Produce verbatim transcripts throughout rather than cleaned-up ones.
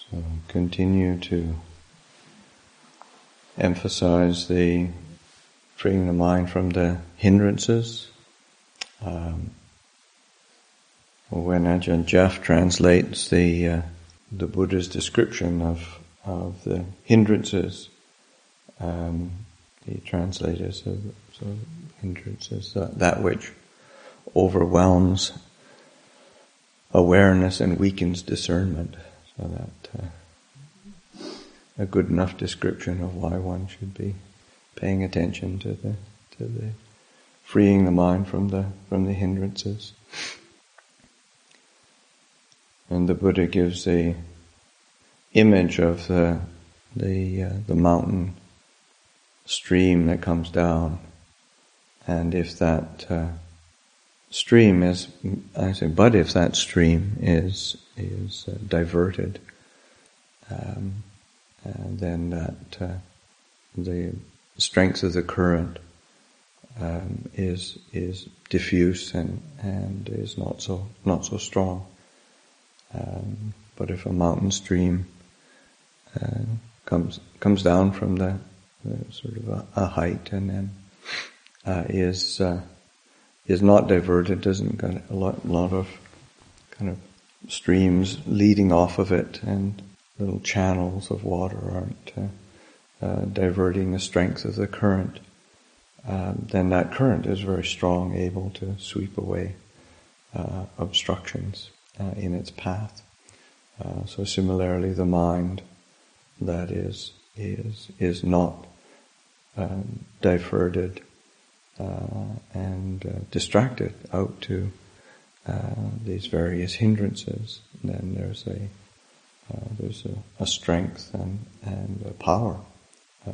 So continue to emphasize the freeing the mind from the hindrances. Um, when Ajahn Jaf translates the uh, the Buddha's description of of the hindrances, um, he translated so, so hindrances that, that which overwhelms awareness and weakens discernment. So that uh, a good enough description of why one should be paying attention to the to the freeing the mind from the from the hindrances. And the Buddha gives a image of the the uh, the mountain stream that comes down, and if that uh, stream is, I say, but if that stream is is uh, diverted, um, and then that uh, the strength of the current um, is is diffuse and and is not so not so strong. Um, but if a mountain stream uh, comes comes down from the, the sort of a, a height and then uh, is uh, is not diverted, doesn't got a lot lot of kind of streams leading off of it, and little channels of water aren't uh, uh, diverting the strength of the current, um, then that current is very strong, able to sweep away uh, obstructions uh, in its path. Uh, so similarly, the mind that is is is not um, diverted uh, and uh, distracted out to uh, these various hindrances, then there's a uh, there's a, a strength and and a power uh,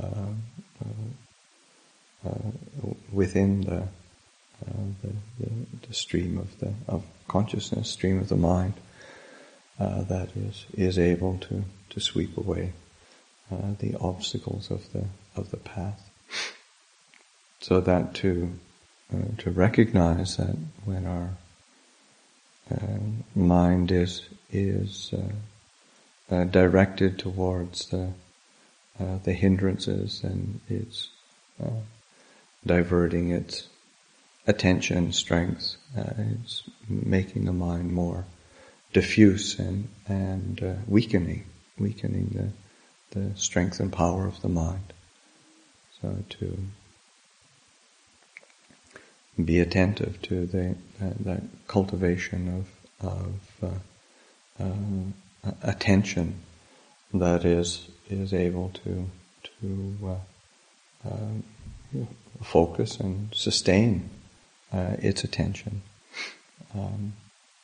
uh, uh, within the, uh, the, the the stream of the of consciousness, stream of the mind uh, that is is able to to sweep away uh, the obstacles of the of the path. So that to uh, to recognize that when our uh, mind is is uh, uh, directed towards the uh, the hindrances, and it's uh, diverting its attention, strength, uh, it's making the mind more diffuse and and uh, weakening weakening the the strength and power of the mind. So to be attentive to the that, that cultivation of of uh, uh, attention that is is able to to uh, uh, focus and sustain uh, its attention. Um,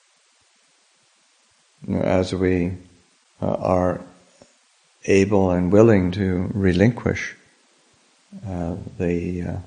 as we uh, are able and willing to relinquish uh, the uh,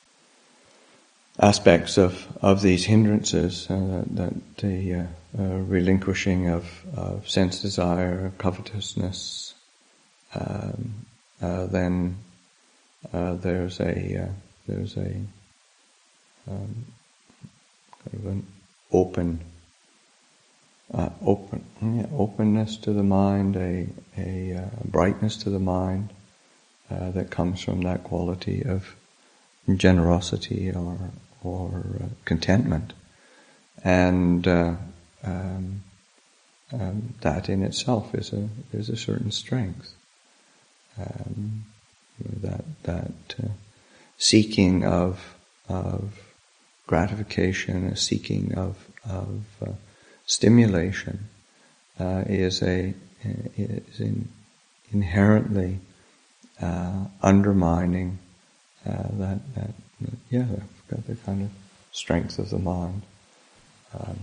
aspects of, of these hindrances, uh, that the uh, uh, relinquishing of, of sense desire, covetousness, um, uh, then uh, there's a uh, there's a um, kind of an open uh, open yeah, openness to the mind, a a uh, brightness to the mind uh, that comes from that quality of generosity or or uh, contentment, and uh, um, um, that in itself is a is a certain strength. Um, that that uh, seeking of of gratification, a seeking of of uh, stimulation, uh, is a is in, inherently uh, undermining uh, that that yeah. Got the kind of strength of the mind. Um,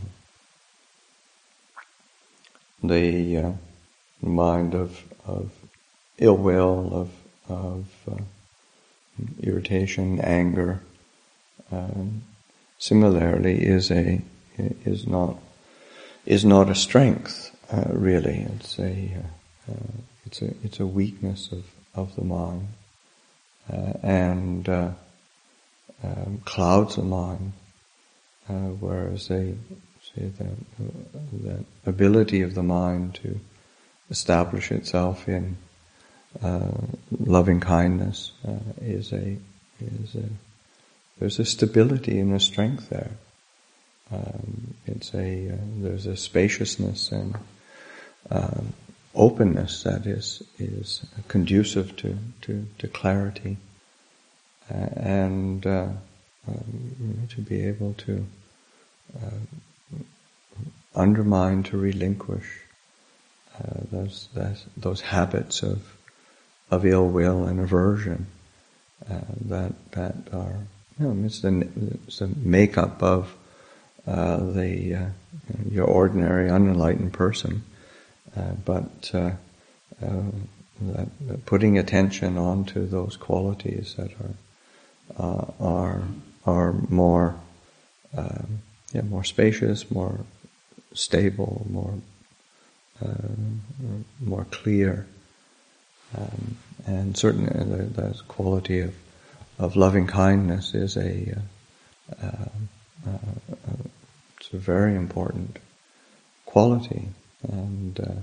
the uh, mind of of ill will, of of uh, irritation, anger, um, similarly is a is not is not a strength uh, really. It's a uh, uh, it's a it's a weakness of of the mind, uh, and uh, Um, clouds the mind, uh, whereas they say that uh, the ability of the mind to establish itself in uh, loving kindness uh, is a is a there's a stability and a strength there. Um, it's a uh, there's a spaciousness and um, openness that is is conducive to to, to clarity uh, and uh, um, you know, to be able to uh, undermine, to relinquish uh, those, those those habits of of ill will and aversion uh, that that are you know it's the it's the makeup of uh, the uh, your ordinary unenlightened person. Uh, but uh, uh, that, that putting attention onto those qualities that are uh, are are more uh, yeah more spacious, more stable, more uh, more clear, um, and certainly the, the quality of of loving kindness is a uh, uh, uh, it's a very important quality. And uh,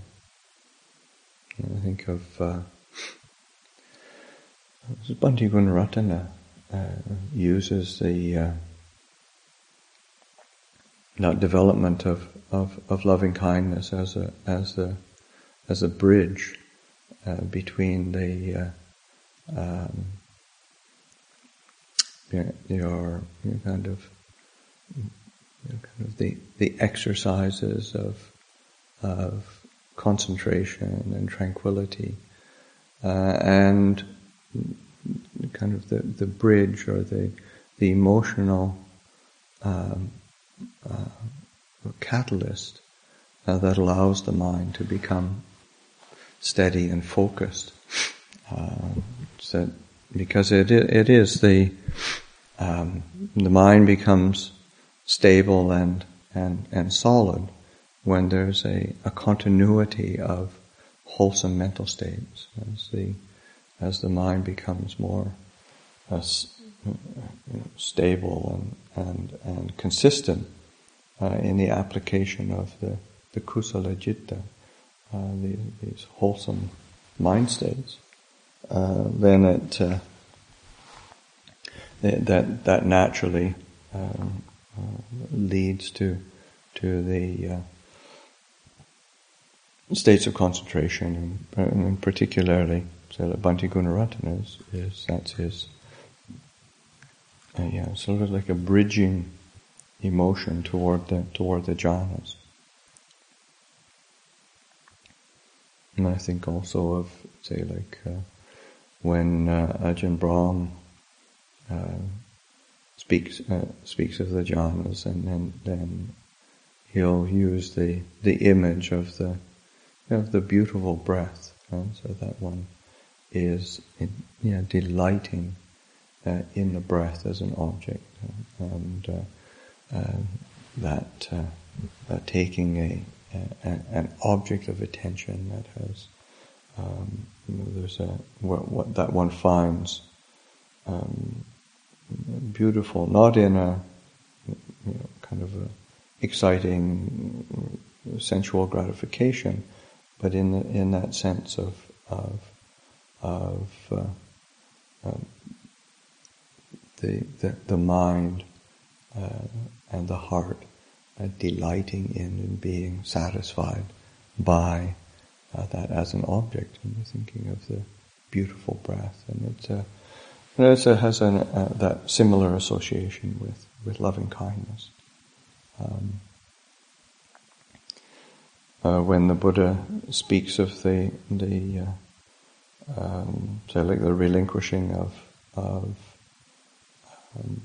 I think of uh, Bhante Gunaratana uh, uses the uh, that development of, of, of loving kindness as a as a as a bridge uh, between the uh, um, your, your, your kind of your kind of the the exercises of of concentration and tranquility, uh, and kind of the, the bridge or the the emotional um, uh, catalyst uh, that allows the mind to become steady and focused. Uh, so because it it is the um, the mind becomes stable and and and solid when there's a, a continuity of wholesome mental states, as the as the mind becomes more uh, s- you know, stable and and and consistent uh, in the application of the the kusala citta, uh, the, these wholesome mind states, uh, then it uh, that that naturally um, uh, leads to to the uh, states of concentration, and, and particularly, so that Bhante Gunaratana is, is that's his, uh, yeah, sort of like a bridging emotion toward the toward the jhanas. And I think also of, say, like uh, when uh, Ajahn Brahm uh, speaks uh, speaks of the jhanas, and then then he'll use the the image of the of the beautiful breath, uh, so that one is in, you know, delighting uh, in the breath as an object, uh, and uh, uh, that uh, uh, taking a, a an object of attention that has um, you know, there's a what, what that one finds um, beautiful, not in a you know, kind of a exciting sensual gratification, but in the, in that sense of of of uh, um, the, the the mind uh, and the heart uh, delighting in and being satisfied by uh, that as an object, and you're thinking of the beautiful breath, and it's a it has an, uh, that similar association with with loving kindness. Um, Uh, when the Buddha speaks of the the uh, um, say like the relinquishing of of um,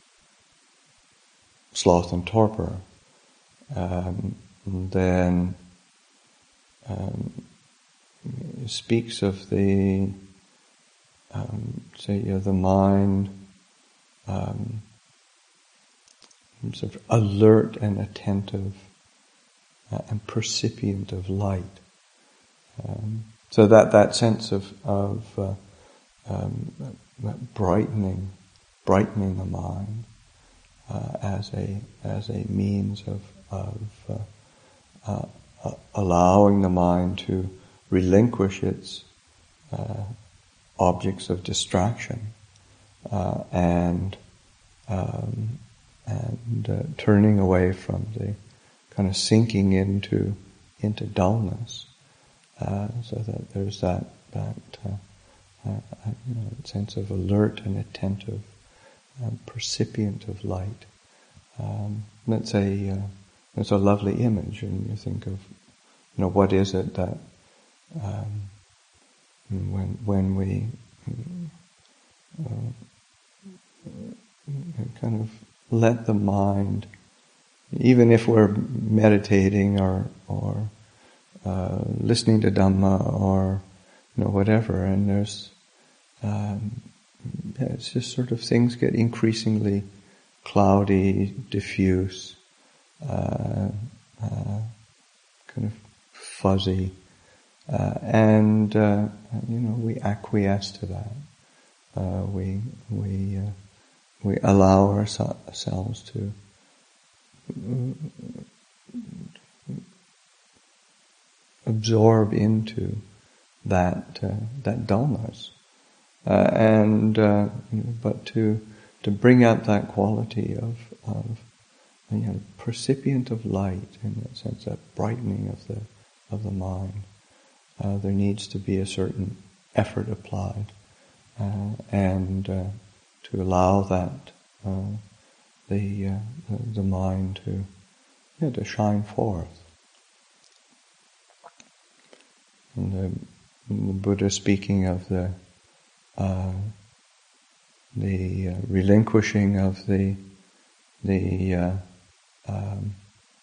sloth and torpor, um, then um, he speaks of the um, say you know, the mind um, sort of alert and attentive. Uh, and percipient of light, um, so that that sense of of uh, um, brightening, brightening the mind uh, as a as a means of of uh, uh, uh, allowing the mind to relinquish its uh, objects of distraction uh, and um, and uh, turning away from the kind of sinking into into dullness, uh, so that there's that that uh, uh, you know, sense of alert and attentive, uh, percipient of light. Um, that's a uh, it's a lovely image, and you think of, you know, what is it that um, when when we uh, kind of let the mind, even if we're meditating or or uh, listening to Dhamma or, you know, whatever, and there's um, yeah, it's just sort of things get increasingly cloudy, diffuse, uh, uh, kind of fuzzy, uh, and uh, you know, we acquiesce to that. Uh, we we uh, we allow our, ourselves to absorb into that uh, that dullness, uh, and uh, but to to bring out that quality of of you know, percipient of light, in that sense, that brightening of the of the mind. Uh, there needs to be a certain effort applied, uh, and uh, to allow that uh, the, uh, the the mind to yeah, to shine forth. And the, the Buddha, speaking of the uh, the uh, relinquishing of the the uh, um,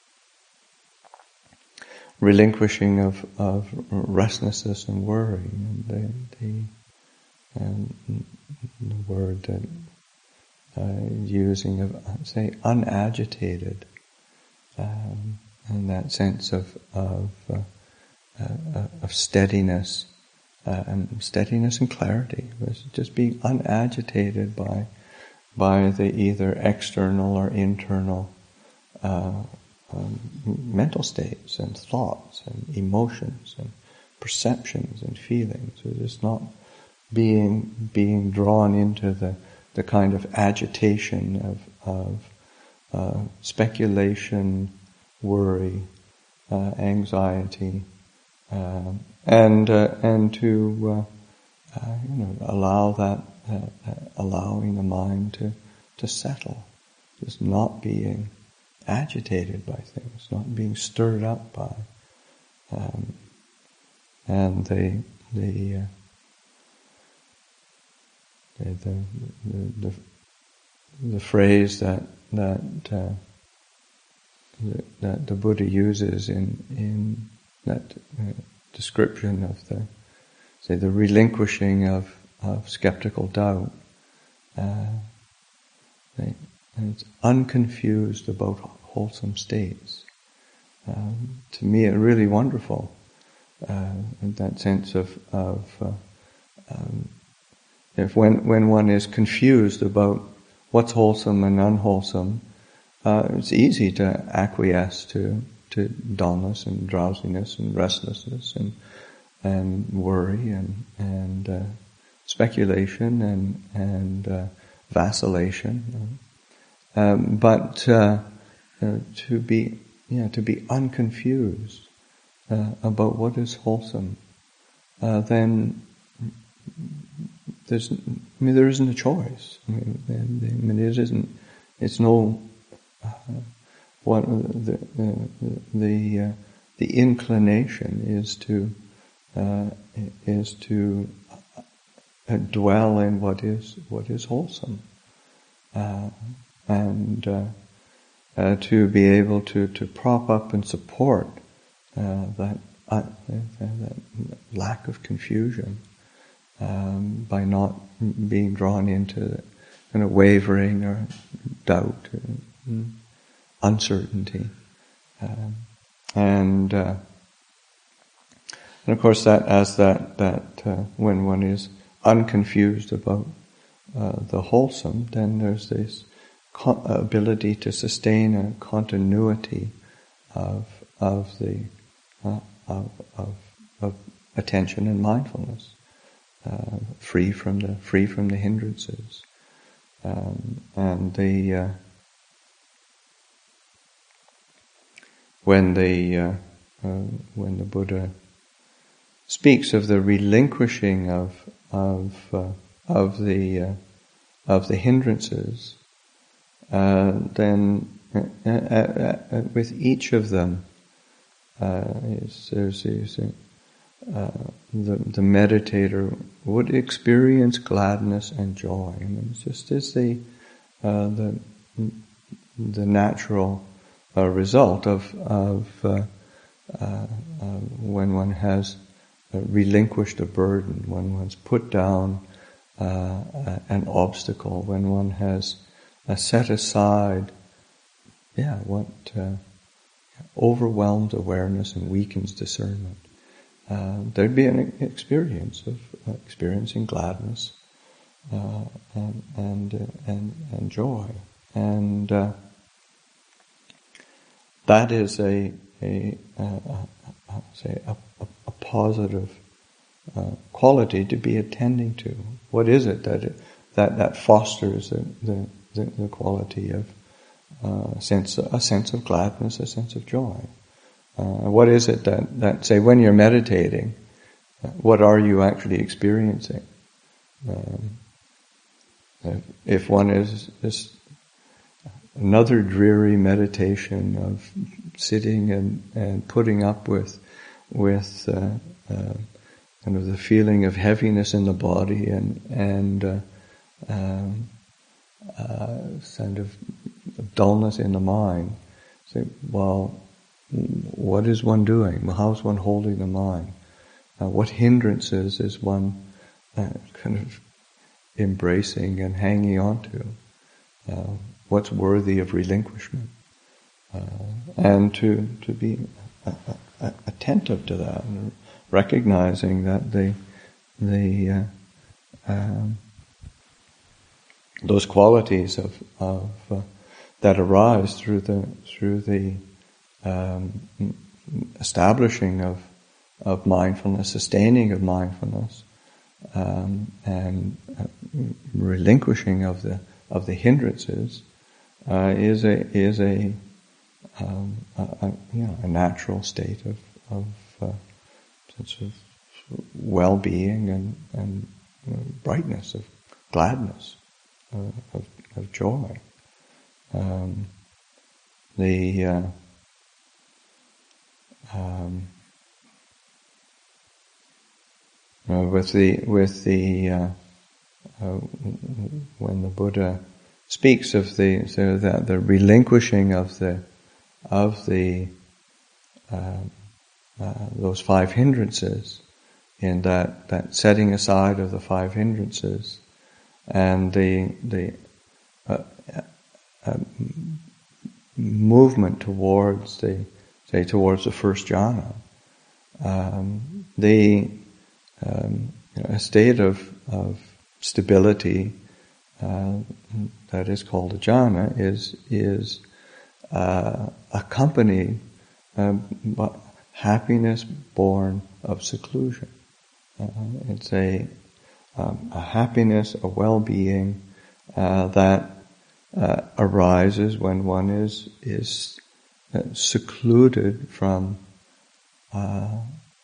relinquishing of, of restlessness and worry, and the the, and the word that uh, using of, say, unagitated, um, and that sense of of uh, uh, of steadiness, uh, and steadiness and clarity, was just being unagitated by by the either external or internal uh, um, mental states and thoughts and emotions and perceptions and feelings. So just not being being drawn into the, the kind of agitation of of uh, speculation, worry, uh, anxiety, uh, and uh, and to uh, uh, you know, allow that uh, uh, allowing the mind to to settle, just not being agitated by things, not being stirred up by, um, and the the, uh, the, the the the the phrase that that uh, the, that the Buddha uses in in that uh, description of the, say, the relinquishing of of skeptical doubt, uh, they, and it's unconfused about wholesome states. Um, to me, it's really wonderful, uh, in that sense of, of uh, um, if when when one is confused about what's wholesome and unwholesome, uh, it's easy to acquiesce to to dullness and drowsiness and restlessness and and worry and and uh, speculation and and uh, vacillation. Um, but uh, uh, to be, yeah, to be unconfused uh, about what is wholesome, uh, then there's, I mean, there isn't a choice. I mean, I mean it isn't. It's no. Uh, what the the the, uh, the inclination is to uh, is to uh, dwell in what is what is wholesome. Uh, and uh, uh, to be able to, to prop up and support uh, that, uh, that lack of confusion um, by not being drawn into kind of wavering or doubt, and uncertainty, um, and uh, and of course that as that that uh, when one is unconfused about uh, the wholesome, then there's this ability to sustain a continuity of of the uh, of, of of attention and mindfulness, uh, free from the free from the hindrances, um, and the uh, when the uh, uh, when the Buddha speaks of the relinquishing of of uh, of the uh, of the hindrances, uh, then uh, uh, uh, with each of them, uh, is, there's, there's a, uh, the the meditator would experience gladness and joy. I mean, it's just as the uh, the the natural uh, result of of uh, uh, uh, when one has uh, relinquished a burden, when one's put down uh, an obstacle, when one has uh, set aside, yeah, what uh, overwhelmed awareness and weakens discernment. Uh, there'd be an experience of uh, experiencing gladness uh, and and, uh, and and joy, and uh, that is a a, a, a, a say a, a, a positive uh, quality to be attending to. What is it that it, that that fosters the the, the, the quality of uh, sense a sense of gladness, a sense of joy? Uh, what is it that, that, say, when you're meditating, uh, what are you actually experiencing? Um, if, if one is just another dreary meditation of sitting and, and putting up with with uh, uh, kind of the feeling of heaviness in the body and and uh, um, uh, kind of dullness in the mind, say, well, what is one doing? How is one holding the mind? Uh, what hindrances is one uh, kind of embracing and hanging on to? Uh, what's worthy of relinquishment? Uh, and to to be uh, uh, attentive to that, and recognizing that the the uh, um, those qualities of of uh, that arise through the through the Um, establishing of of mindfulness, sustaining of mindfulness, um, and uh, relinquishing of the of the hindrances uh, is a is a, um, a, a you know a natural state of of uh, sense of well-being and and you know, brightness, of gladness, uh, of of joy. Um, the uh, Um, uh, with the with the uh, uh, when the Buddha speaks of the so that the relinquishing of the of the uh, uh, those five hindrances, in that that setting aside of the five hindrances, and the the uh, uh, movement towards the say towards the first jhana, um, the um, you know, a state of of stability uh, that is called a jhana is is uh, accompanied uh, by happiness born of seclusion. Uh, it's a um, a happiness, a well-being uh, that uh, arises when one is is Uh, secluded from, uh,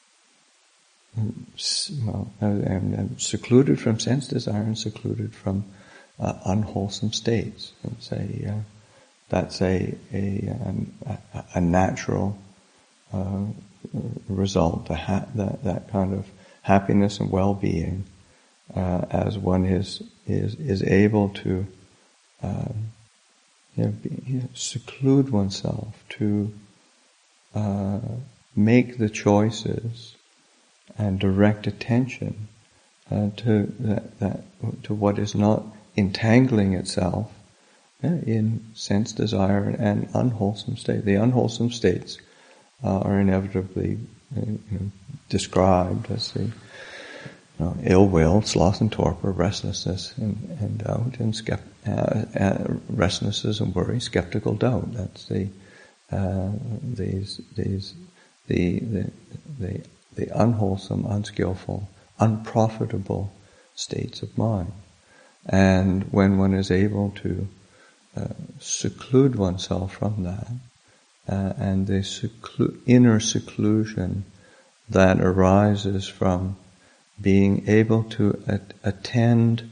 well, and, and secluded from sense desire and secluded from uh, unwholesome states. It's a, uh, that's a a, a, a natural uh, result. A ha- that that kind of happiness and well-being, uh, as one is is is able to. Um, You know, be, you know, seclude oneself, to uh, make the choices and direct attention uh, to that, that to what is not entangling itself yeah, in sense desire and unwholesome state. The unwholesome states uh, are inevitably uh, you know, described as the you know, ill will, sloth and torpor, restlessness and, and doubt, and skept- uh, uh, restlessness and worry, skeptical doubt. That's the uh, these these the the the the unwholesome, unskillful, unprofitable states of mind. And when one is able to uh, seclude oneself from that, uh, and the seclu- inner seclusion that arises from being able to at- attend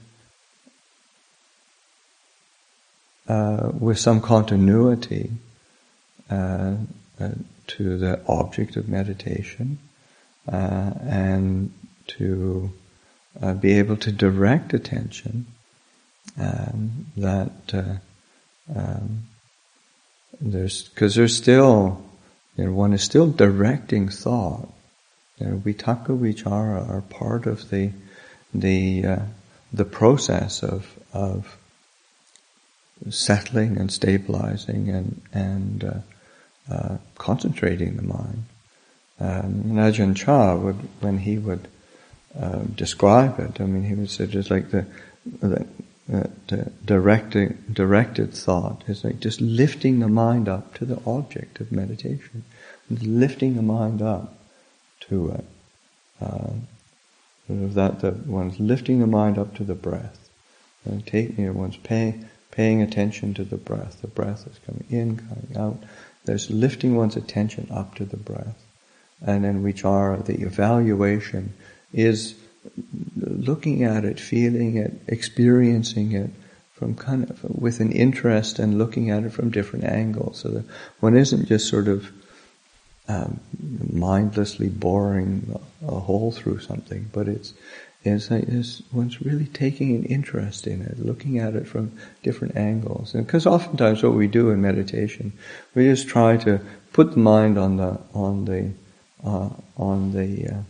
uh, with some continuity uh, uh, to the object of meditation, uh, and to uh, be able to direct attention, um, that uh, um, there's because there's still, you know, one is still directing thought. You know, vitaka, vichara are part of the the uh, the process of of settling and stabilizing and and uh, uh, concentrating the mind. Um, Ajahn Chah would, when he would uh, describe it, I mean, he would say just like the the, the directing directed thought is like just lifting the mind up to the object of meditation, lifting the mind up to it. Uh, sort of that that one's lifting the mind up to the breath, and taking, you know, one's paying paying attention to the breath. The breath is coming in, coming out. There's lifting one's attention up to the breath. And then vichara, the evaluation, is looking at it, feeling it, experiencing it from kind of with an interest and looking at it from different angles, so that one isn't just sort of um, mindlessly boring a hole through something, but it's it's like it's, one's really taking an interest in it, looking at it from different angles. And because oftentimes what we do in meditation, we just try to put the mind on the on the uh, on the uh,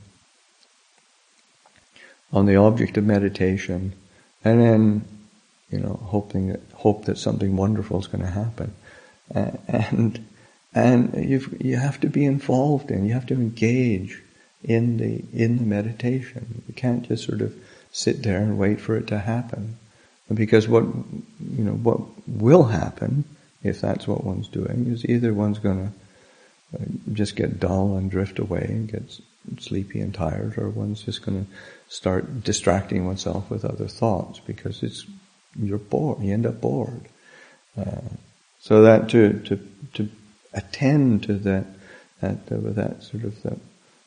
on the object of meditation, and then, you know, hoping that hope that something wonderful is going to happen, uh, and and you you have to be involved in, you have to engage in the in the meditation. You can't just sort of sit there and wait for it to happen, because what you know what will happen if that's what one's doing is either one's going to just get dull and drift away and get sleepy and tired, or one's just going to start distracting oneself with other thoughts because it's you're bored. You end up bored. Uh, so that to to to attend to that that uh, that sort of the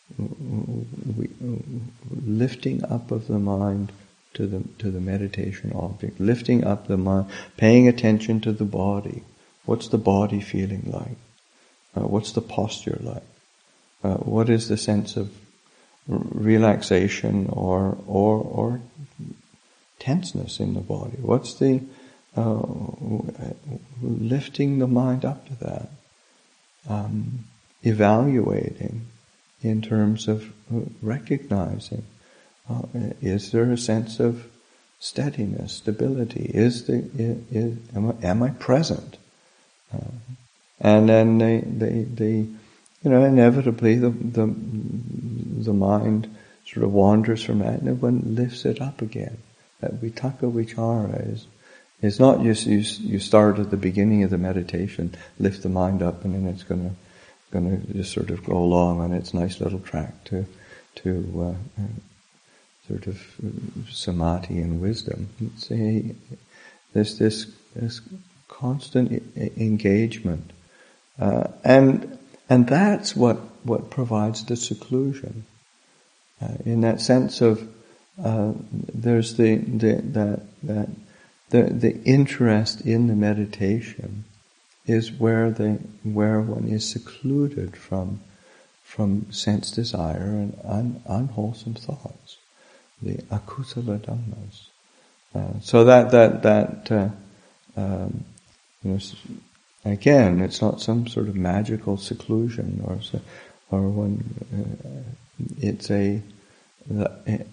we, lifting up of the mind to the to the meditation object, lifting up the mind, paying attention to the body. What's the body feeling like? Uh, what's the posture like? Uh, what is the sense of r- relaxation or or or tenseness in the body? What's the uh, lifting the mind up to that? Um, evaluating in terms of recognizing, uh, is there a sense of steadiness, stability? Is the is, is am I, am I present? Uh, and then the, the the you know inevitably the the the mind sort of wanders from that, and one lifts it up again. That vitaka vichara is is not just you you start at the beginning of the meditation, lift the mind up, and then it's going to going to just sort of go along on its nice little track to to uh, sort of samadhi and wisdom. It's a, there's this this constant I- engagement, uh, and and that's what what provides the seclusion. Uh, in that sense of uh, there's the, the that that the the interest in the meditation is where the where one is secluded from from sense desire and un, unwholesome thoughts, the akusala dhammas. Uh, so that that that uh, um, you know, again, it's not some sort of magical seclusion or or one. Uh, it's a the,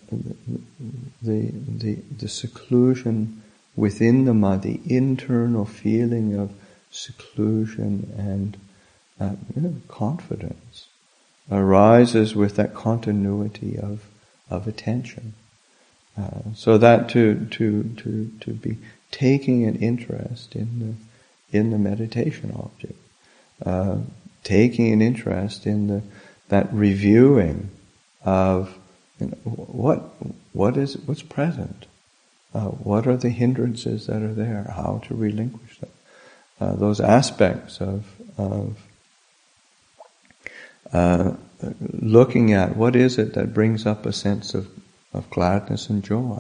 the the the seclusion within the mind, the internal feeling of seclusion and uh, you know, confidence arises with that continuity of of attention. Uh, so that to to to to be taking an interest in the in the meditation object, uh, taking an interest in the that reviewing of you know, what what is what's present, uh, what are the hindrances that are there, how to relinquish them. Uh, those aspects of of uh, looking at what is it that brings up a sense of, of gladness and joy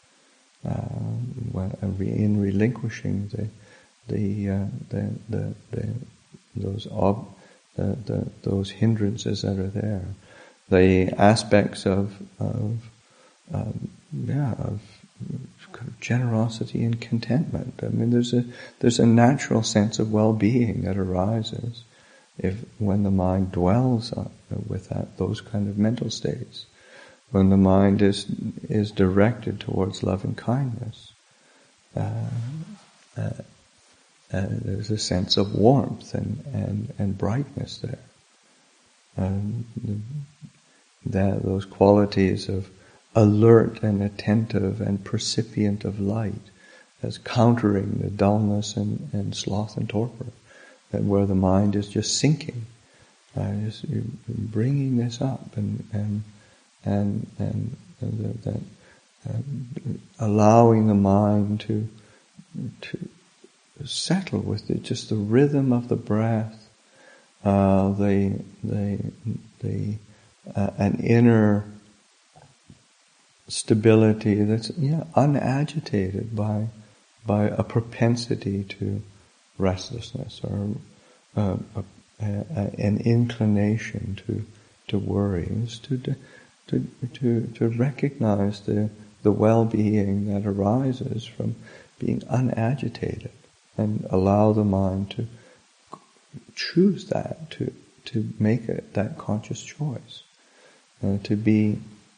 uh, in relinquishing the the uh, the, the, the those ob, the, the those hindrances that are there, the aspects of of um, yeah of generosity and contentment. I mean, there's a there's a natural sense of well-being that arises if when the mind dwells on, with that those kind of mental states, when the mind is is directed towards love and kindness, uh, uh, uh, there's a sense of warmth and and, and brightness there. And that those qualities of alert and attentive and percipient of light as countering the dullness and, and sloth and torpor, that where the mind is just sinking, uh, just bringing this up and and and and, and that uh, allowing the mind to to settle with it, just the rhythm of the breath, uh, the the the uh, an inner stability that's yeah unagitated by by a propensity to restlessness or uh, a, a, an inclination to to worry. Is to to to to recognize the the well-being that arises from being unagitated and allow the mind to choose that, to to make it that conscious choice, uh, to be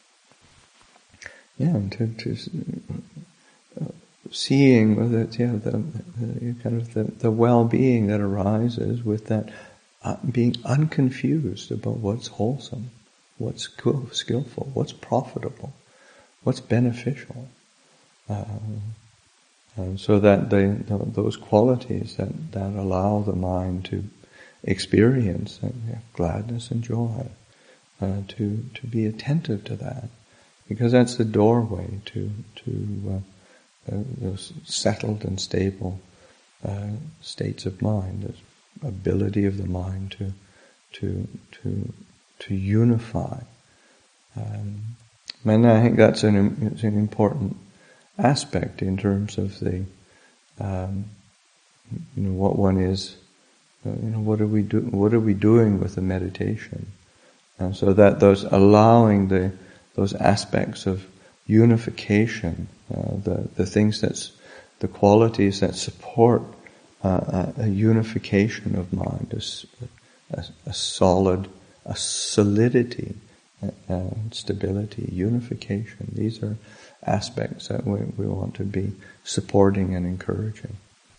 yeah to to uh, seeing with it yeah the, the kind of the, the well-being that arises with that uh, being unconfused about what's wholesome, what's skill, skillful, what's profitable, what's beneficial. Um, and so that they, those qualities that, that allow the mind to experience uh, gladness and joy, uh, to to be attentive to that, because that's the doorway to to uh, uh, those settled and stable uh, states of mind, this ability of the mind to to to to unify. Um, and I think that's an it's an important aspect in terms of the um, you know what one is. Uh, you know what are we do? What are we doing with the meditation? And so that those allowing the those aspects of unification, uh, the the things that's the qualities that support uh, a, a unification of mind, a, a, a solid, a solidity, and stability, unification. These are aspects that we, we want to be supporting and encouraging.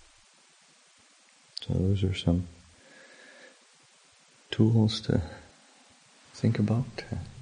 So those are some tools to think about.